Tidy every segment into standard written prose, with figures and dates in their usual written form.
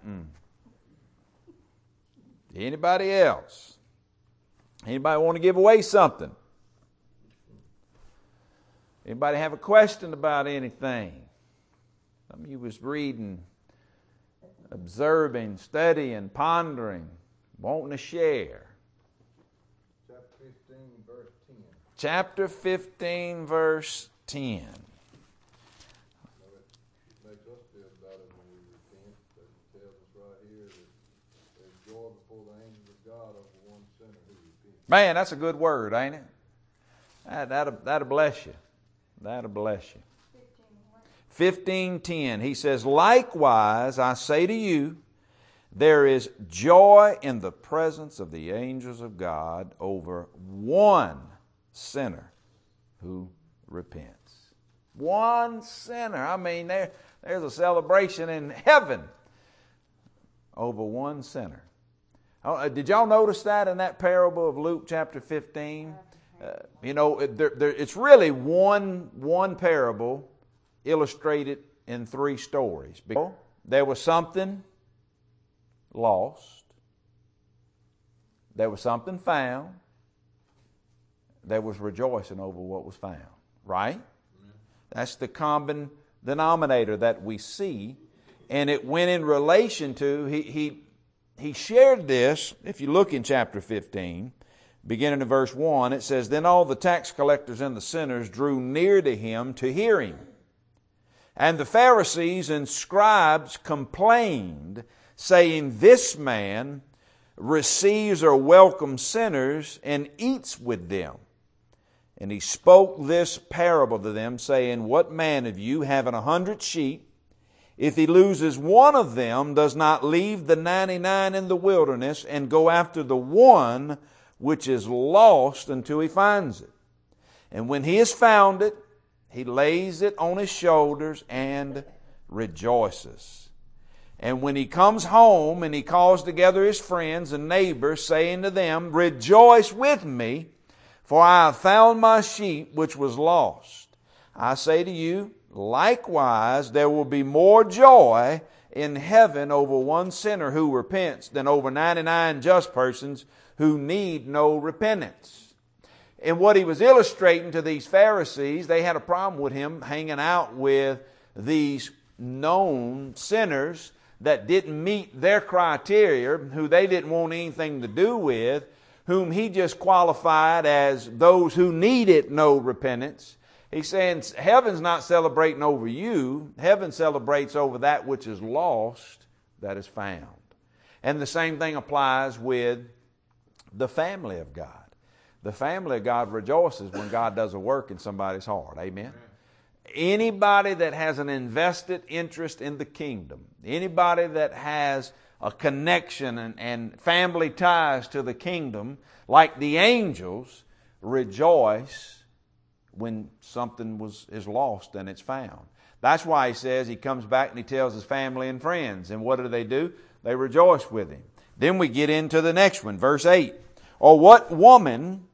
Anybody else? Anybody want to give away something? Anybody have a question about anything? Some of you was reading, observing, studying, pondering, wanting to share. Chapter 15, verse 10. Man, that's a good word, ain't it? That'll bless you. That'll bless you. 15:10. He says, likewise, I say to you, there is joy in the presence of the angels of God over one sinner who repents. One sinner. I mean, there's a celebration in heaven over one sinner. Did y'all notice that in that parable of Luke chapter 15? It's really one parable illustrated in three stories. There was something lost. There was something found. There was rejoicing over what was found. Right? That's the common denominator that we see. And it went in relation to, he shared this, if you look in chapter 15, beginning in verse 1, it says, then all the tax collectors and the sinners drew near to him to hear him. And the Pharisees and scribes complained, saying, this man receives or welcomes sinners and eats with them. And he spoke this parable to them, saying, what man of you, having 100 sheep, if he loses one of them, does not leave the 99 in the wilderness and go after the one which is lost until he finds it? And when he has found it, he lays it on his shoulders and rejoices. And when he comes home and he calls together his friends and neighbors, saying to them, rejoice with me, for I have found my sheep which was lost. I say to you, likewise, there will be more joy in heaven over one sinner who repents than over 99 just persons who need no repentance. And what he was illustrating to these Pharisees, they had a problem with him hanging out with these known sinners that didn't meet their criteria, who they didn't want anything to do with, whom he just qualified as those who needed no repentance. He's saying heaven's not celebrating over you. Heaven celebrates over that which is lost, that is found. And the same thing applies with the family of God. The family of God rejoices when God does a work in somebody's heart. Amen? Anybody that has an invested interest in the kingdom, anybody that has a connection and family ties to the kingdom, like the angels, rejoice when something is lost and it's found. That's why he says he comes back and he tells his family and friends. And what do? They rejoice with him. Then we get into the next one, verse 8. Or what woman,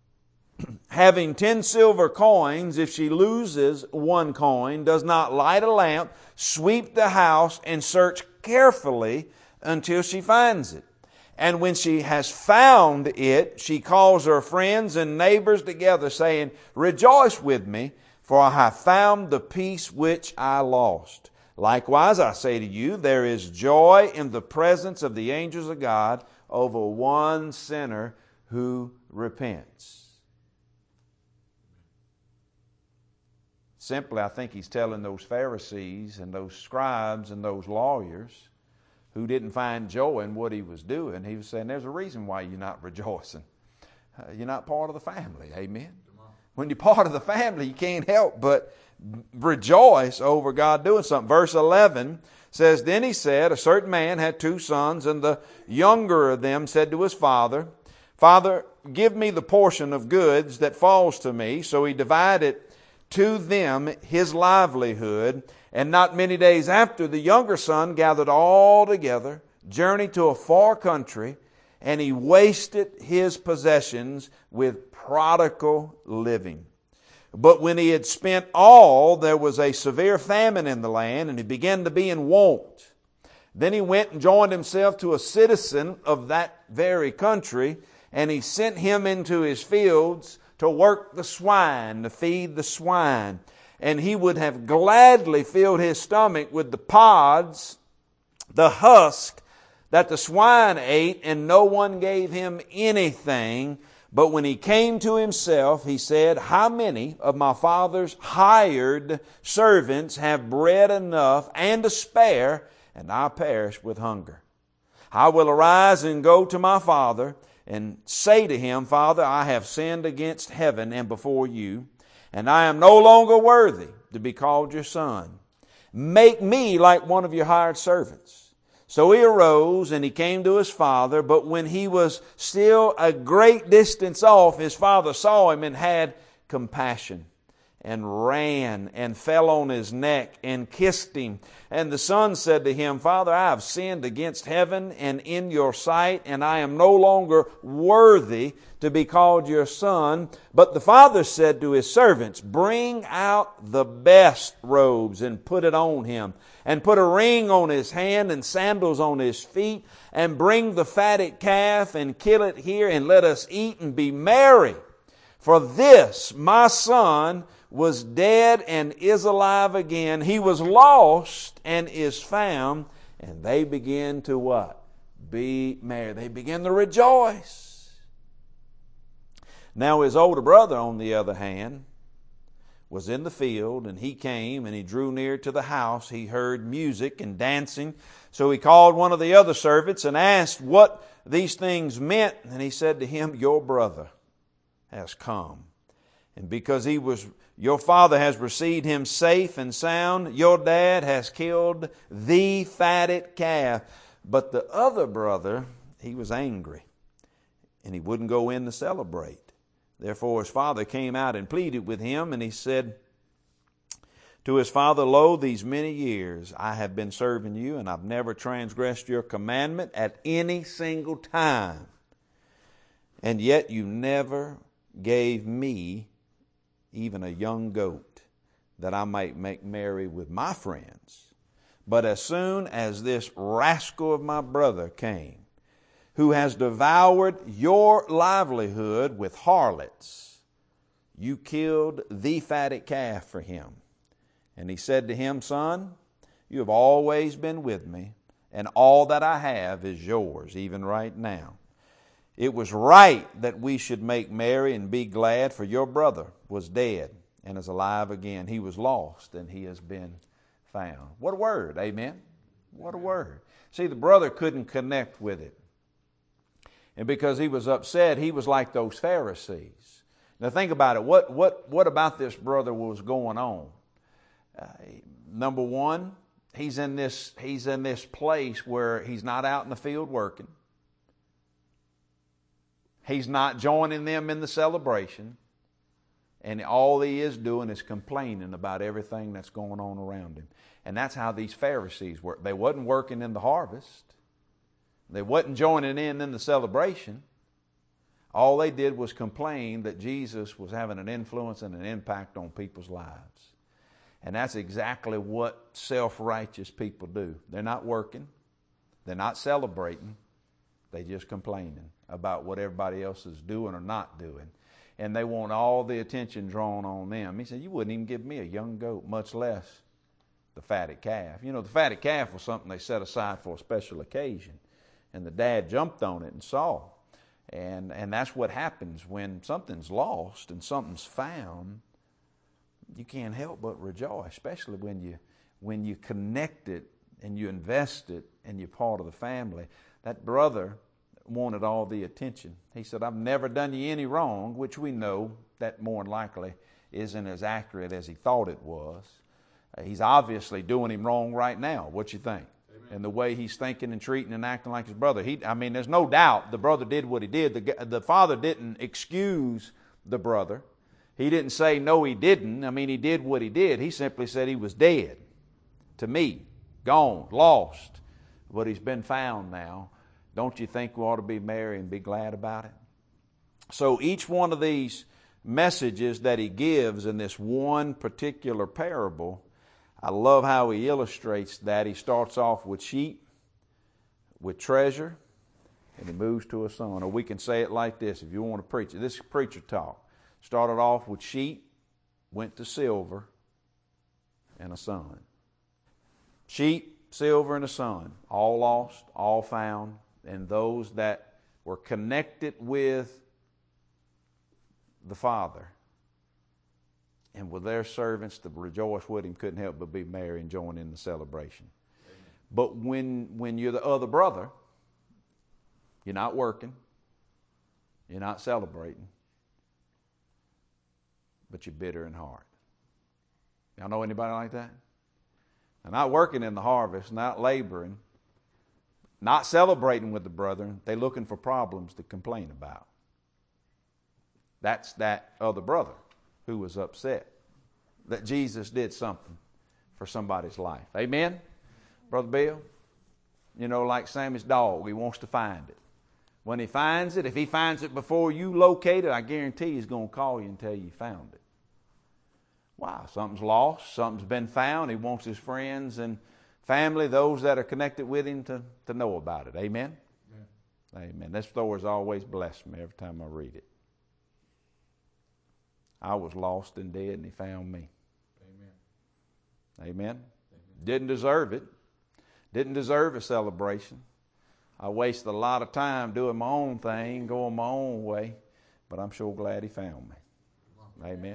having 10 silver coins, if she loses one coin, does not light a lamp, sweep the house, and search carefully until she finds it? And when she has found it, she calls her friends and neighbors together, saying, rejoice with me, for I have found the piece which I lost. Likewise, I say to you, there is joy in the presence of the angels of God over one sinner who repents. Simply, I think he's telling those Pharisees and those scribes and those lawyers who didn't find joy in what he was doing, he was saying, there's a reason why you're not rejoicing. You're not part of the family. Amen? When you're part of the family, you can't help but rejoice over God doing something. Verse 11 says, then he said, a certain man had 2 sons, and the younger of them said to his father, Father, give me the portion of goods that falls to me. So he divided to them his livelihood. And not many days after, the younger son gathered all together, journeyed to a far country, and he wasted his possessions with prodigal living. But when he had spent all, there was a severe famine in the land, and he began to be in want. Then he went and joined himself to a citizen of that very country, and he sent him into his fields to work the swine, to feed the swine. And he would have gladly filled his stomach with the pods, the husk that the swine ate, and no one gave him anything. But when he came to himself, he said, how many of my father's hired servants have bread enough and to spare, and I perish with hunger? I will arise and go to my father and say to him, Father, I have sinned against heaven and before you, and I am no longer worthy to be called your son. Make me like one of your hired servants. So he arose and he came to his father, but when he was still a great distance off, his father saw him and had compassion, and ran and fell on his neck and kissed him. And the son said to him, Father, I have sinned against heaven and in your sight, and I am no longer worthy to be called your son. But the father said to his servants, bring out the best robes and put it on him, and put a ring on his hand and sandals on his feet, and bring the fatted calf and kill it here, and let us eat and be merry. For this my son was dead and is alive again. He was lost and is found. And they begin to what? Be merry. They begin to rejoice. Now his older brother, on the other hand, was in the field, and he came and he drew near to the house. He heard music and dancing. So he called one of the other servants and asked what these things meant. And he said to him, your brother has come. And because your father has received him safe and sound, your dad has killed the fatted calf. But the other brother, he was angry, and he wouldn't go in to celebrate. Therefore his father came out and pleaded with him, and he said to his father, lo, these many years I have been serving you, and I've never transgressed your commandment at any single time. And yet you never gave me even a young goat, that I might make merry with my friends. But as soon as this rascal of my brother came, who has devoured your livelihood with harlots, you killed the fatted calf for him. And he said to him, Son, you have always been with me, and all that I have is yours, even right now. It was right that we should make merry and be glad, for your brother was dead and is alive again. He was lost and he has been found. What a word, amen? What a word. See, the brother couldn't connect with it. And because he was upset, he was like those Pharisees. Now think about it. What about this brother was going on? Number one, he's in this place where he's not out in the field working. He's not joining them in the celebration. And all he is doing is complaining about everything that's going on around him. And that's how these Pharisees work. They wasn't working in the harvest. They wasn't joining in the celebration. All they did was complain that Jesus was having an influence and an impact on people's lives. And that's exactly what self-righteous people do. They're not working. They're not celebrating. They're just complaining about what everybody else is doing or not doing. And they want all the attention drawn on them. He said, you wouldn't even give me a young goat, much less the fatted calf. You know, the fatted calf was something they set aside for a special occasion. And the dad jumped on it and saw. And that's what happens when something's lost and something's found. You can't help but rejoice, especially when you connect it and you invest it and you're part of the family. That brother wanted all the attention. He said, I've never done you any wrong, which we know that more than likely isn't as accurate as he thought it was. He's obviously doing him wrong right now. What you think? Amen. And the way he's thinking and treating and acting like his brother. There's no doubt the brother did what he did. The father didn't excuse the brother. He didn't say, no, he didn't. He did what he did. He simply said he was dead to me, gone, lost. But he's been found now. Don't you think we ought to be merry and be glad about it? So each one of these messages that he gives in this one particular parable, I love how he illustrates that. He starts off with sheep, with treasure, and he moves to a son. Or we can say it like this, if you want to preach it. This is preacher talk. Started off with sheep, went to silver, and a son. Sheep, silver, and a son. All lost, all found, and those that were connected with the Father and with their servants to rejoice with him couldn't help but be merry and join in the celebration. Amen. But when you're the other brother, you're not working, you're not celebrating, but you're bitter in heart. Y'all know anybody like that? They're not working in the harvest, not laboring, not celebrating with the brethren. They're looking for problems to complain about. That's that other brother who was upset that Jesus did something for somebody's life. Amen? Brother Bill? You know, like Sammy's dog, he wants to find it. When he finds it, if he finds it before you locate it, I guarantee he's going to call you and tell you he found it. Wow, something's lost, something's been found. He wants his friends and family, those that are connected with him, to know about it. Amen? Amen. This story's always blessed me every time I read it. I was lost and dead, and he found me. Amen. Amen. Didn't deserve it. Didn't deserve a celebration. I wasted a lot of time doing my own thing, going my own way, but I'm sure glad he found me. Amen.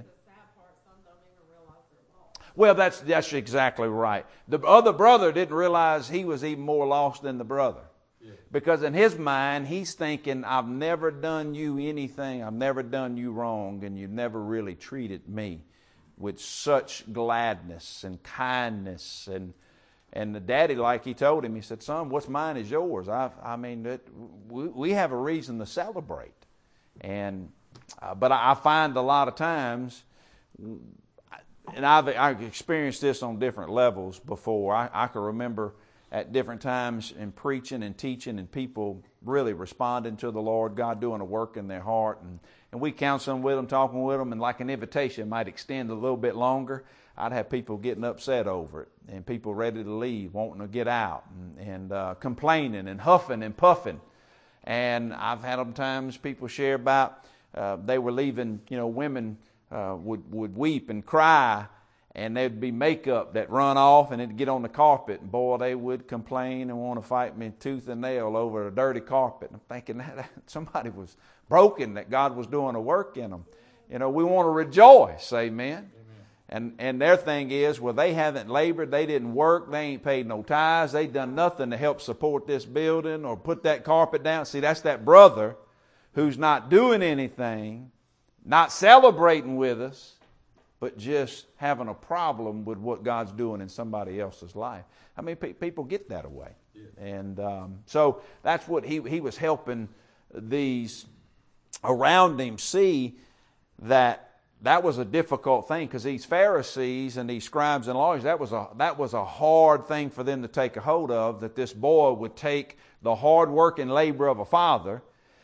Well, that's exactly right. The other brother didn't realize he was even more lost than the brother. Yeah. Because in his mind, he's thinking, I've never done you anything. I've never done you wrong, and you've never really treated me with such gladness and kindness. And the daddy, like he told him, he said, son, what's mine is yours. We have a reason to celebrate. But I find a lot of times, and I've experienced this on different levels before. I can remember at different times in preaching and teaching and people really responding to the Lord, God doing a work in their heart. And we counseling with them, talking with them, and like an invitation might extend a little bit longer. I'd have people getting upset over it and people ready to leave, wanting to get out and complaining and huffing and puffing. And I've had them times people share about they were leaving, women would weep and cry, and there'd be makeup that run off and it'd get on the carpet, and boy, they would complain and want to fight me tooth and nail over a dirty carpet. And I'm thinking that somebody was broken, that God was doing a work in them. We want to rejoice, amen. And their thing is, well, they haven't labored, they didn't work, they ain't paid no tithes, they done nothing to help support this building or put that carpet down. See, that's that brother who's not doing anything, not celebrating with us, but just having a problem with what God's doing in somebody else's life. I mean, people get that away. Yeah. And so that's what he was helping these around him see, that was a difficult thing, because these Pharisees and these scribes and lawyers, that was a hard thing for them to take a hold of, that this boy would take the hard work and labor of a father,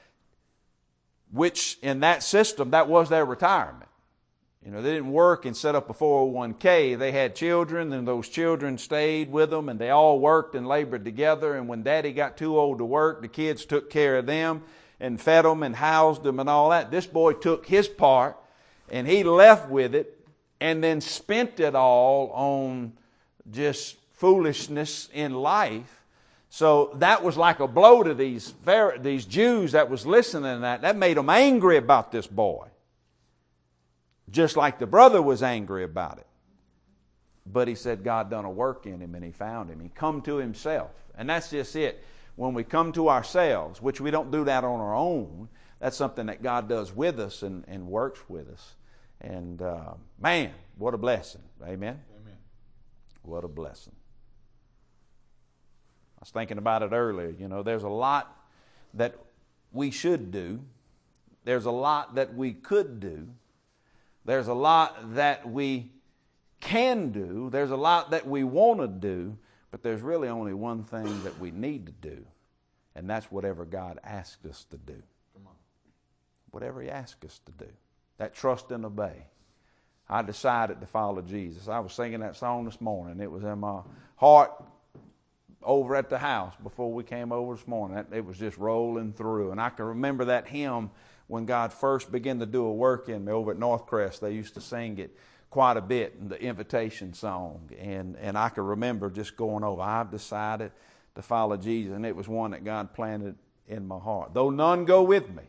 which in that system, that was their retirement. They didn't work and set up a 401k. They had children, and those children stayed with them, and they all worked and labored together. And when Daddy got too old to work, the kids took care of them and fed them and housed them and all that. This boy took his part, and he left with it and then spent it all on just foolishness in life. So that was like a blow to these Jews that was listening to that. That made them angry about this boy. Just like the brother was angry about it. But he said God done a work in him, and he found him. He come to himself. And that's just it. When we come to ourselves, which we don't do that on our own, that's something that God does with us and works with us. And man, what a blessing. Amen? Amen. What a blessing. I was thinking about it earlier. There's a lot that we should do. There's a lot that we could do. There's a lot that we can do. There's a lot that we want to do. But there's really only one thing that we need to do. And that's whatever God asks us to do. Come on. Whatever He asks us to do. That trust and obey. I decided to follow Jesus. I was singing that song this morning. It was in my heart over at the house before we came over this morning. It was just rolling through. And I can remember that hymn when God first began to do a work in me over at Northcrest. They used to sing it quite a bit, the invitation song. And I can remember just going over, I've decided to follow Jesus. And it was one that God planted in my heart. Though none go with me,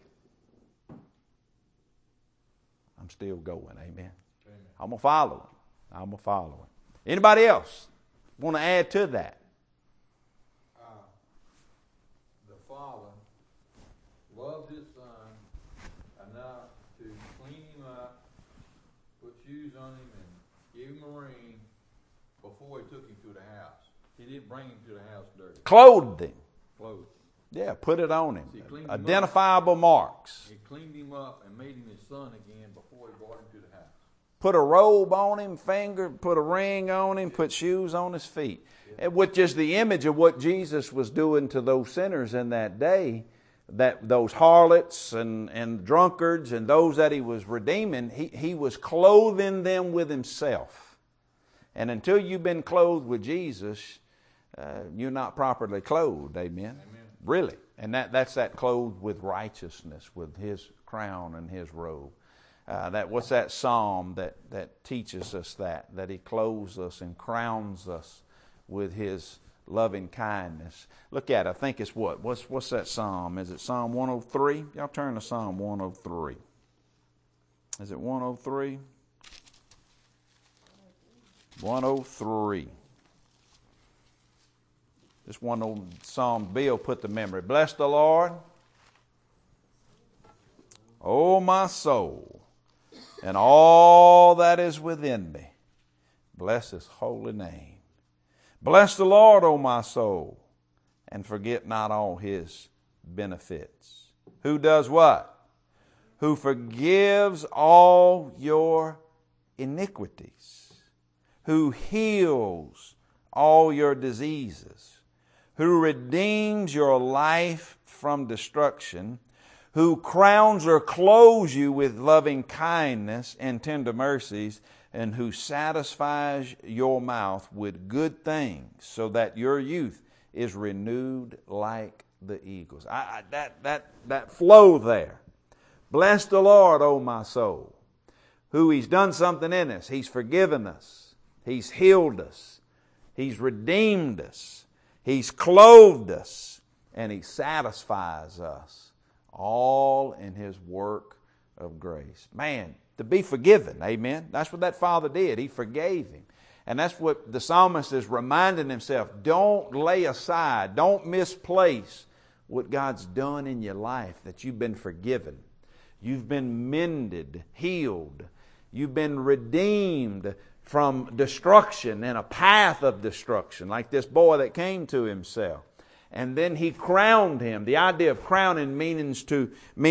I'm still going. Amen. I'm going to follow him. I'm going to follow him. Anybody else want to add to that? The Father loved His Son enough to clean Him up, put shoes on Him, and give Him a ring before He took Him to the house. He didn't bring Him to the house dirty. Clothed him. Clothed. Yeah, put it on him. Identifiable marks. He cleaned him up and made him His son again before He brought him to the house. Put a robe on him, put a ring on him, put shoes on his feet. And with just the image of what Jesus was doing to those sinners in that day, that those harlots and drunkards and those that He was redeeming, he was clothing them with Himself. And until you've been clothed with Jesus, you're not properly clothed. Amen. Really. And that's that clothed with righteousness, with His crown and His robe. What's that psalm that teaches us that He clothes us and crowns us with His loving kindness? Look at it. I think it's what? What's that psalm? Is it Psalm 103? Y'all turn to Psalm 103. Is it 103? 103. This one old psalm Bill put to memory. Bless the Lord, O my soul, and all that is within me. Bless His holy name. Bless the Lord, O my soul, and forget not all His benefits. Who does what? Who forgives all your iniquities. Who heals all your diseases. Who redeems your life from destruction, who crowns or clothes you with loving kindness and tender mercies, and who satisfies your mouth with good things, so that your youth is renewed like the eagles. That flow there. Bless the Lord, O my soul, who He's done something in us. He's forgiven us. He's healed us. He's redeemed us. He's clothed us, and He satisfies us, all in His work of grace. Man, to be forgiven, amen? That's what that Father did. He forgave him. And that's what the psalmist is reminding himself. Don't lay aside, don't misplace what God's done in your life, that you've been forgiven. You've been mended, healed. You've been redeemed from destruction and a path of destruction, like this boy that came to himself. And then He crowned him. The idea of crowning means to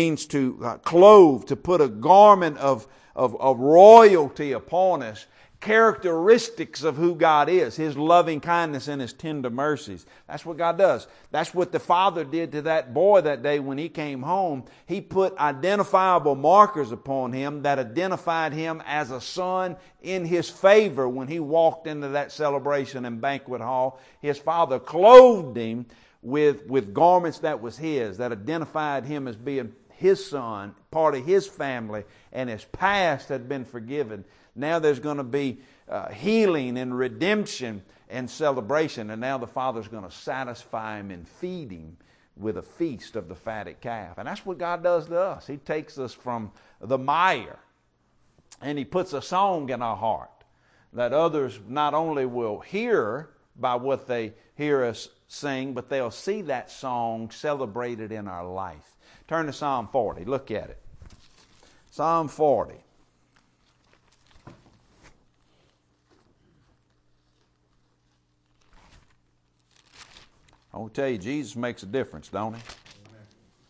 clothe, to put a garment of royalty upon us, characteristics of who God is, His loving kindness and His tender mercies. That's what God does. That's what the Father did to that boy that day when he came home. He put identifiable markers upon him that identified him as a son in His favor when he walked into that celebration and banquet hall. His Father clothed him with garments that was His, that identified him as being His son, part of His family, and his past had been forgiven. Now there's going to be healing and redemption and celebration. And now the Father's going to satisfy him and feed him with a feast of the fatted calf. And that's what God does to us. He takes us from the mire and He puts a song in our heart that others not only will hear by what they hear us sing, but they'll see that song celebrated in our life. Turn to Psalm 40. Look at it. Psalm 40. I want to tell you, Jesus makes a difference, don't He? Amen.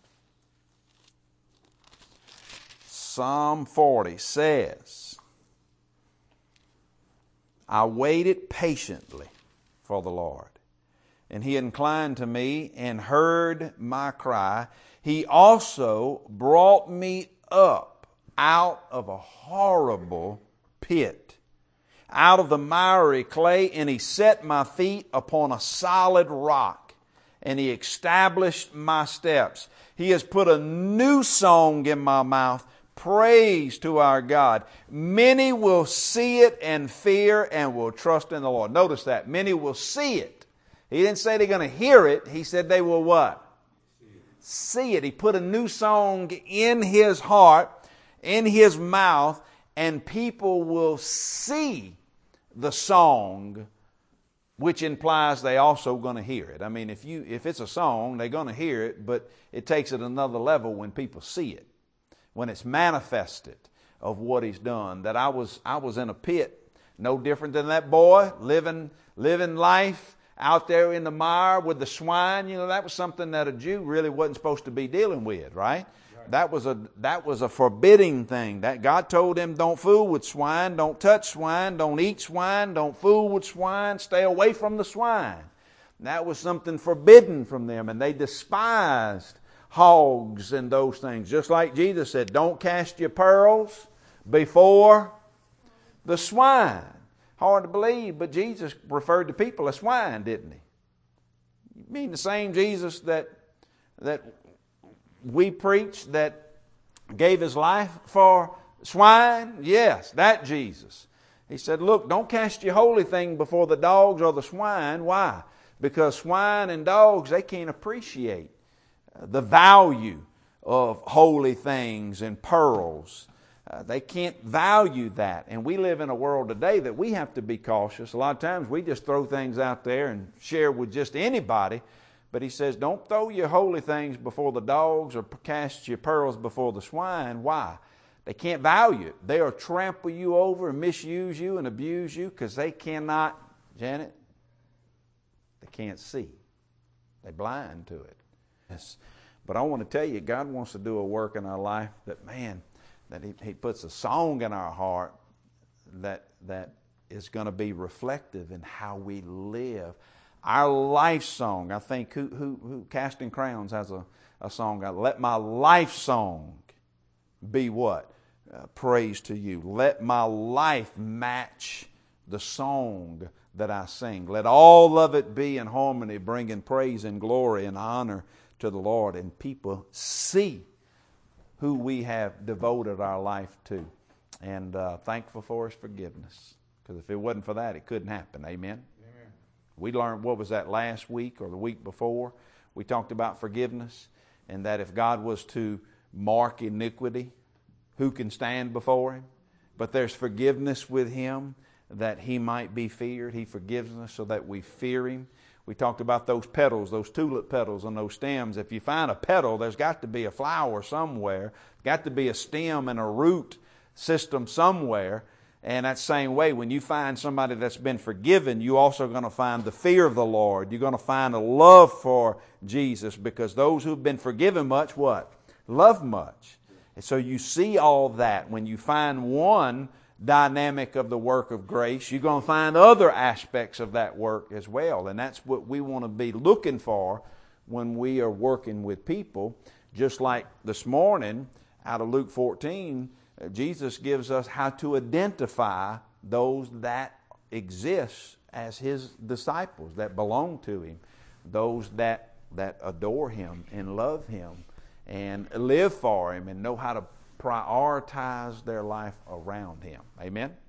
Psalm 40 says, I waited patiently for the Lord, and He inclined to me and heard my cry. He also brought me up out of a horrible pit, out of the miry clay, and He set my feet upon a solid rock, and He established my steps. He has put a new song in my mouth, praise to our God. Many will see it and fear and will trust in the Lord. Notice that. Many will see it. He didn't say they're going to hear it. He said they will what? See it. He put a new song in his heart, in his mouth, and people will see the song, which implies they also going to hear it. I mean, if it's a song, they're going to hear it, but it takes it another level when people see it, when it's manifested of what He's done. That I was in a pit, no different than that boy living life out there in the mire with the swine. You know, that was something that a Jew really wasn't supposed to be dealing with, right? That was a forbidding thing. That God told him, don't fool with swine, don't touch swine, don't eat swine, don't fool with swine, stay away from the swine. That was something forbidden from them, and they despised hogs and those things. Just like Jesus said, don't cast your pearls before the swine. Hard to believe, but Jesus referred to people as swine, didn't He? You mean the same Jesus that we preach, that gave His life for swine? Yes, that Jesus. He said, look, don't cast your holy thing before the dogs or the swine. Why? Because swine and dogs, they can't appreciate the value of holy things and pearls. They can't value that. And we live in a world today that we have to be cautious. A lot of times we just throw things out there and share with just anybody. But He says, don't throw your holy things before the dogs or cast your pearls before the swine. Why? They can't value it. They'll trample you over and misuse you and abuse you because they cannot, Janet, they can't see. They're blind to it. Yes. But I want to tell you, God wants to do a work in our life that, man, that He puts a song in our heart that is going to be reflective in how we live. Our life song, I think, who Casting Crowns has a song, let my life song be what? Praise to You. Let my life match the song that I sing. Let all of it be in harmony, bringing praise and glory and honor to the Lord, and people see who we have devoted our life to. And thankful for His forgiveness. Because if it wasn't for that, it couldn't happen. Amen? Amen. We learned, what was that, last week or the week before? We talked about forgiveness, and that if God was to mark iniquity, who can stand before Him? But there's forgiveness with Him that He might be feared. He forgives us so that we fear Him. We talked about those petals, those tulip petals on those stems. If you find a petal, there's got to be a flower somewhere. Got to be a stem and a root system somewhere. And that same way, when you find somebody that's been forgiven, you're also going to find the fear of the Lord. You're going to find a love for Jesus, because those who've been forgiven much, what? Love much. And so you see all that. When you find one dynamic of the work of grace, you're going to find other aspects of that work as well. And that's what we want to be looking for when we are working with people. Just like this morning, out of Luke 14, Jesus gives us how to identify those that exist as His disciples, that belong to Him, those that adore Him and love Him and live for Him and know how to prioritize their life around Him. Amen?